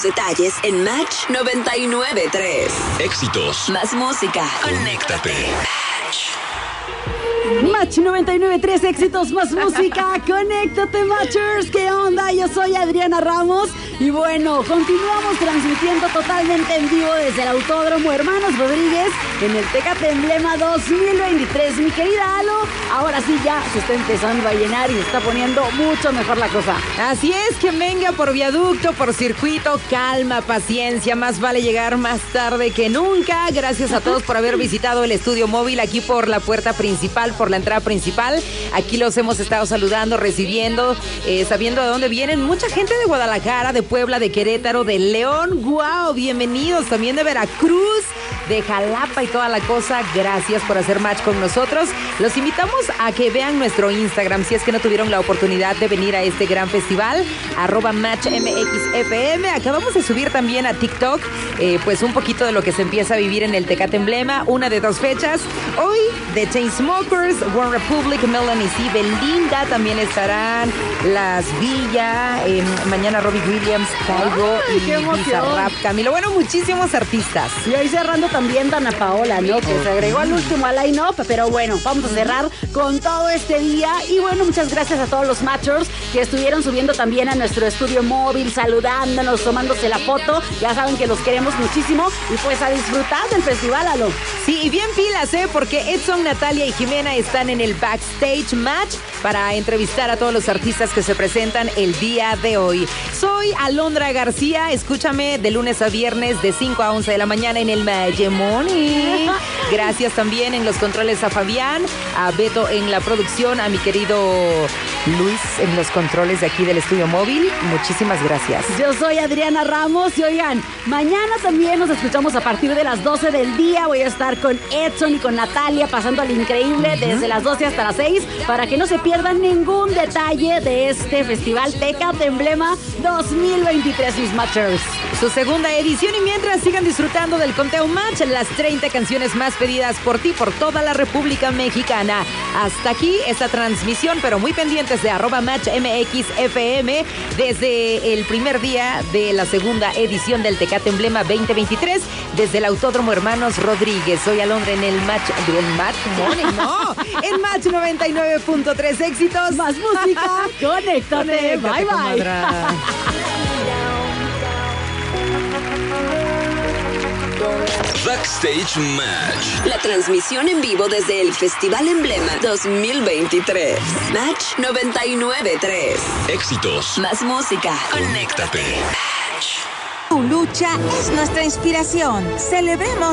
Detalles en Match 99.3. Éxitos. Más música. Conéctate. Match 99.3, éxitos, más música. Conéctate, Matchers. ¿Qué onda? Yo soy Adriana Ramos. Y bueno, continuamos transmitiendo totalmente en vivo desde el Autódromo Hermanos Rodríguez en el Tecate Emblema 2023. Mi querida Alo, ahora sí ya se está empezando a llenar y se está poniendo mucho mejor la cosa. Así es, que venga por viaducto, por circuito, calma, paciencia, más vale llegar más tarde que nunca. Gracias a todos por haber visitado el estudio móvil aquí por la puerta principal, por la entrada principal. Aquí los hemos estado saludando, recibiendo, sabiendo de dónde vienen. Mucha gente de Guadalajara, de Puebla, de Querétaro, de León. ¡Guau! Bienvenidos. También de Veracruz, de Jalapa y toda la cosa. Gracias por hacer match con nosotros. Los invitamos a que vean nuestro Instagram si es que no tuvieron la oportunidad de venir a este gran festival, @MatchMXFM. Acabamos de subir también a TikTok pues un poquito de lo que se empieza a vivir en el Tecate Emblema, una de dos fechas. Hoy The Chainsmokers, One Republic, Melanie C, Belinda, también estarán Las Villa, mañana Robbie Williams, Caigo y Bizarrap, Camilo. Bueno, muchísimos artistas. Y hoy cerrando también Dana Paola, ¿no? Que se agregó al último al line-up, pero bueno, vamos a cerrar con todo este día. Y bueno, muchas gracias a todos los matchers que estuvieron subiendo también a nuestro estudio móvil, saludándonos, tomándose la foto. Ya saben que los queremos muchísimo y pues a disfrutar del festival, Alo. Sí, y bien pilas, porque Edson, Natalia y Jimena están en el Backstage Match para entrevistar a todos los artistas que se presentan el día de hoy. Soy Alondra García, escúchame de lunes a viernes de 5 a 11 de la mañana en el Morning. Gracias también en los controles a Fabián, a Beto en la producción, a mi querido Luis en los controles de aquí del estudio móvil. Muchísimas gracias. Yo soy Adriana Ramos y oigan, mañana también nos escuchamos a partir de las 12 del día. Voy a estar con Edson y con Natalia pasando al increíble desde las 12 hasta las 6 para que no se pierdan ningún detalle de este festival Tecate Emblema 2023, mis matchers. Su segunda edición, y mientras sigan disfrutando del conteo Match, las 30 canciones más pedidas por ti por toda la República Mexicana. Hasta aquí esta transmisión, pero muy pendientes de @MatchMXFM desde el primer día de la segunda edición del Tecate Emblema 2023 desde el Autódromo Hermanos Rodríguez. Soy Alondra en el Match Morning, no, en Match 99.3, éxitos, más música. Conéctate. Bye, bye. Backstage Match. La transmisión en vivo desde el Festival Emblema 2023. Match 99.3. Éxitos. Más música. Conéctate. Tu lucha es nuestra inspiración. Celebremos